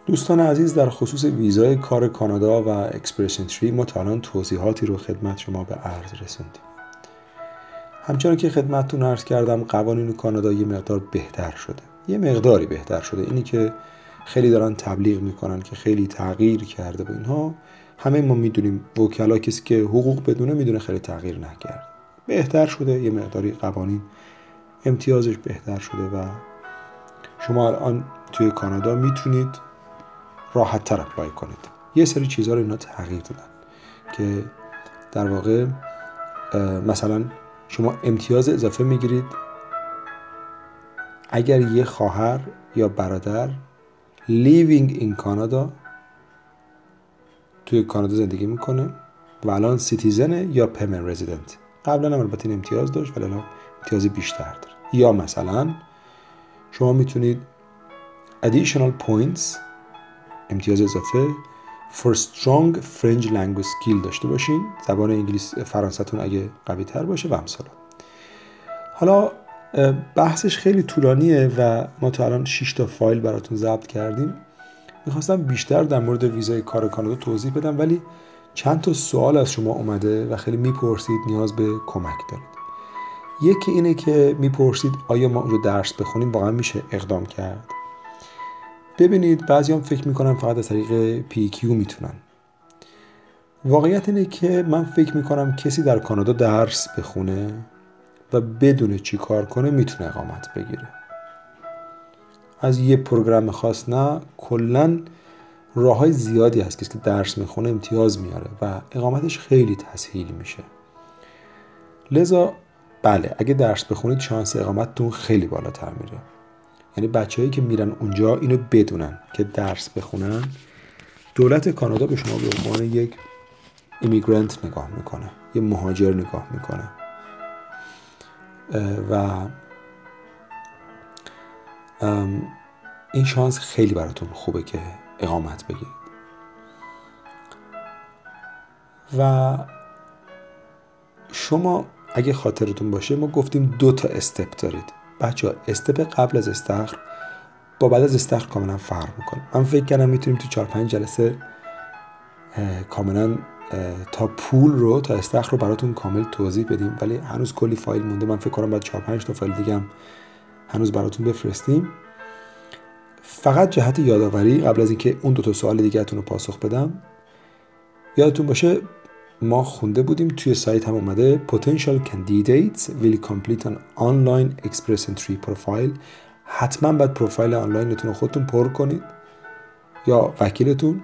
دوستان عزیز، در خصوص ویزای کار کانادا و اکسپرس انتری ما تا الان توضیحاتی رو خدمت شما به عرض رسوندیم. همچنان که خدمتتون عرض کردم قوانین کانادا یه مقدار بهتر شده. یه مقداری بهتر شده. اینی که خیلی دارن تبلیغ میکنن که خیلی تغییر کرده و اینها، همه ما میدونیم. وکلا کسی که حقوق بدونه میدونه خیلی تغییر نکرده. بهتر شده. یه مقداری قوانین امتیازش بهتر شده و شما الان توی کانادا میتونید راحت تر اپلای کنید. یه سری چیزها رو اینا تغییر دادن که در واقع مثلا شما امتیاز اضافه میگیرید اگر یه خواهر یا برادر living in Canada توی کانادا زندگی میکنه و الان سیتیزنه یا پرمننت رزیدنت. قبلا هم البته این امتیاز داشت ولی الان امتیاز بیشتر داره. یا مثلا شما میتونید additional points، امتیاز اضافه for strong French language skill داشته باشین، زبان انگلیس فرانسه‌تون اگه قوی تر باشه و امثال. حالا بحثش خیلی طولانیه و ما تا الان 6 تا فایل براتون ضبط کردیم. میخواستم بیشتر در مورد ویزای کار کانادا توضیح بدم ولی چند تا سوال از شما اومده و خیلی میپرسید، نیاز به کمک دارید. یکی اینه که میپرسید آیا ما اونجا درس بخونیم واقعا میشه اقدام کرد؟ ببینید، بعضی هم فکر میکنن فقط از طریق PQ میتونن. واقعیت اینه که من فکر میکنم کسی در کانادا درس بخونه و بدونه چی کار کنه میتونه اقامت بگیره. از یه پروگرام خاص نه، کلن راههای زیادی هست کسی که درس میخونه امتیاز میاره و اقامتش خیلی تسهیل میشه. لذا بله، اگه درس بخونید شانس اقامتتون خیلی بالاتر میره. یعنی بچه‌هایی که میرن اونجا اینو بدونن که درس بخونن، دولت کانادا به شما به عنوان یک ایمیگرنت نگاه میکنه، یه مهاجر نگاه میکنه و این شانس خیلی براتون خوبه که اقامت بگیرید. و شما اگه خاطرتون باشه ما گفتیم 2 تا استپ دارید. بچه‌ها استپ قبل از استخر با بعد از استخر کاملا فرق میکنه. من فکر کردم میتونیم تو 4-5 جلسه کاملا تا پول رو، تا استخر رو براتون کامل توضیح بدیم، ولی هنوز کلی فایل مونده. من فکر کنم باید 4-5 تا فایل دیگه هم هنوز براتون بفرستیم. فقط جهت یادآوری قبل از اینکه اون 2 تا سوال دیگه‌تون رو پاسخ بدم، یادتون باشه ما خونده بودیم توی سایت هم اومده potential candidates will complete an online express entry profile. حتما باید پروفایل آنلاینتون رو خودتون پر کنید یا وکیلتون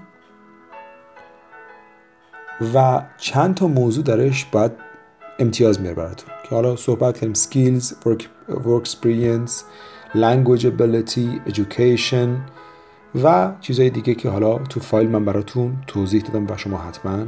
و چند تا موضوع درش باید امتیاز میاره براتون که حالا صحبت کردیم: skills, work experience, language ability, education و چیزهای دیگه که حالا تو فایل من براتون توضیح دادم و شما حتما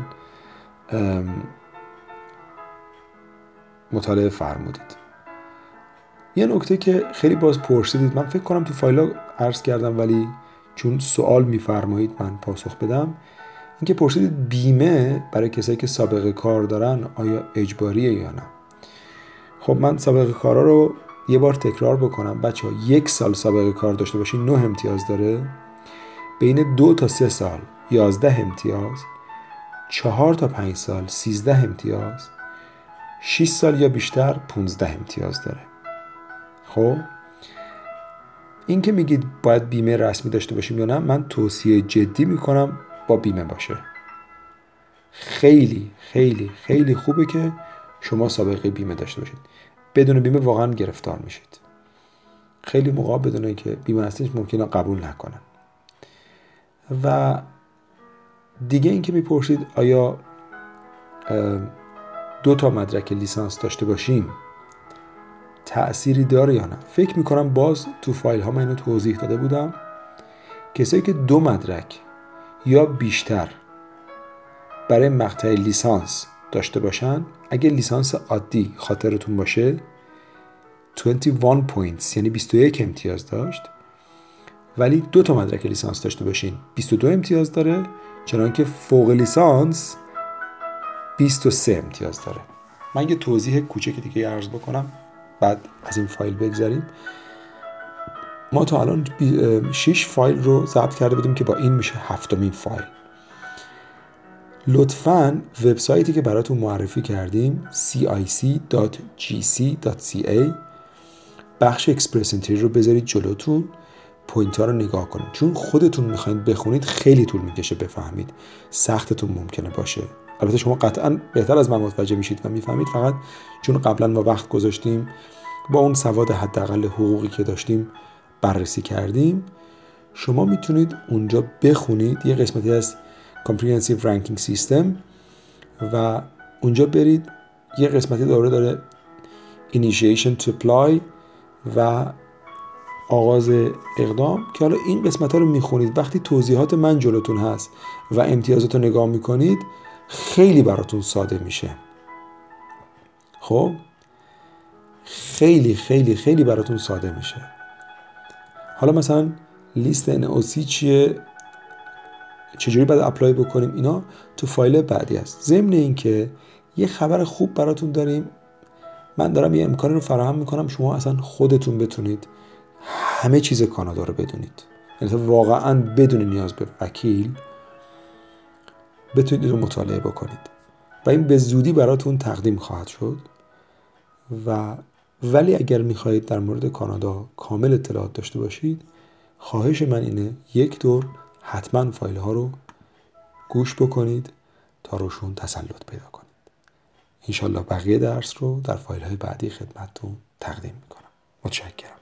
مطالعه فرمودید. یه نکته که خیلی باز پرسیدید، من فکر کنم تو فایل عرض کردم ولی چون سوال میفرمایید من پاسخ بدم، اینکه پرسیدید بیمه برای کسایی که سابقه کار دارن آیا اجباریه یا نه. خب من سابقه کارا رو یه بار تکرار بکنم. بچه‌ها 1 سال سابقه کار داشته باشین 9 امتیاز داره، بین 2 تا 3 سال 11 امتیاز، 4 تا 5 سال 13 امتیاز، 6 سال یا بیشتر 15 امتیاز داره. خب این که میگید باید بیمه رسمی داشته باشیم یا نه، من توصیه جدی میکنم با بیمه باشه. خیلی خیلی خیلی خوبه که شما سابقه بیمه داشته باشید. بدون بیمه واقعا گرفتار میشید. خیلی موقع بدون اینکه بیمه هستش ممکنه قبول نکنن. و دیگه اینکه میپرسید آیا 2 تا مدرک لیسانس داشته باشیم تأثیری داره یا نه. فکر میکنم باز تو فایل ها من اینو توضیح داده بودم. کسایی که 2 مدرک یا بیشتر برای مقطع لیسانس داشته باشن، اگه لیسانس عادی خاطرتون باشه 21 points یعنی 21 امتیاز داشت، ولی 2 تا مدرک لیسانس داشته باشین 22 امتیاز داره، چنانکه فوق لیسانس 23 امتیاز داره. من یه توضیح کوچیک دیگه عرض بکنم بعد از این فایل بگذاریم. ما تا الان 6 فایل رو ضبط کرده بودیم که با این میشه 7مین فایل. لطفاً وبسایتی که براتون معرفی کردیم cic.gc.ca بخش اکسپرس انتری رو بذارید جلوتون، پوینت ها رو نگاه کنید، چون خودتون میخواید بخونید خیلی طول میکشه بفهمید، سختتون ممکنه باشه. البته شما قطعا بهتر از من متوجه میشید و میفهمید، فقط چون قبلا ما وقت گذاشتیم با اون سواد حداقل حقوقی که داشتیم بررسی کردیم، شما میتونید اونجا بخونید یه قسمتی از Comprehensive Ranking System و اونجا برید یه قسمتی داره Initiation to Apply و آغاز اقدام، که حالا این قسمت ها رو میخونید. وقتی توضیحات من جلوتون هست و امتیازات رو نگاه میکنید خیلی براتون ساده میشه. خب خیلی خیلی خیلی براتون ساده میشه. حالا مثلا لیست NOC چیه، چجوری باید اپلای بکنیم، اینا تو فایل بعدی است. ضمن این که یه خبر خوب براتون داریم، من دارم یه امکانی رو فراهم میکنم شما اصلا خودتون بتونید همه چیز کانادا رو بدونید، یعنی واقعا بدون نیاز به وکیل بتونید رو مطالعه بکنید و این به زودی براتون تقدیم خواهد شد. ولی اگر میخواهید در مورد کانادا کامل اطلاعات داشته باشید، خواهش من اینه یک دور حتما فایل ها رو گوش بکنید تا روشون تسلط پیدا کنید. انشالله بقیه درس رو در فایل های بعدی خدمتتون تقدیم میکنم. متشکرم.